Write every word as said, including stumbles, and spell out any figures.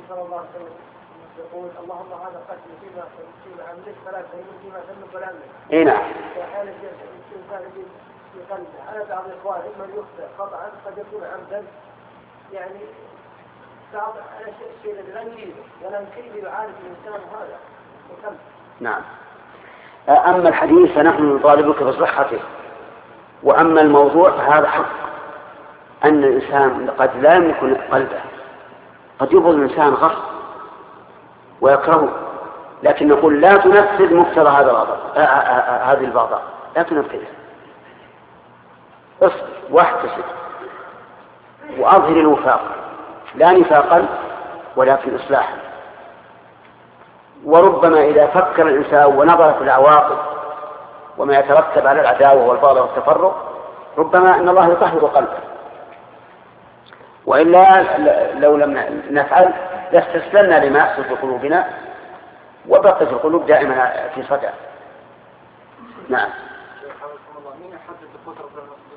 صلى الله عليه وسلم يقول اللهم هذا قتل فيما فيما أملك فلا تهمل فيما تملك ولا أملك. إيه نعم. وأحيانا الإنسان في قلبه على بعض الإخوان إما يخطئ خطأ قد يكون عمدا يعني بعض الشيء الذي لا يريده ولا يمكن يعالج الإنسان هذا وكم. نعم. أما الحديث فنحن نطالبك بصحته، وأما الموضوع فهذا حق أن الإنسان قد لا يملك قلبه، قد يبغض الإنسان غصب ويكرهه، لكن نقول لا تنفذ مقتضى هذا الغضب هذه البغضاء، لا تنفذها، اصبر واحتسب وأظهر الوفاق لا نفاقا ولكن إصلاحا. وربما إذا فكر الإنسان ونظر في العواقب وما يترتب على العداوة والبغض والتفرق ربما أن الله يطهر قلبه، وإلا لو لم نفعل لاستسلمنا لما يحصل في قلوبنا وبقت القلوب دائما في صدع. نعم.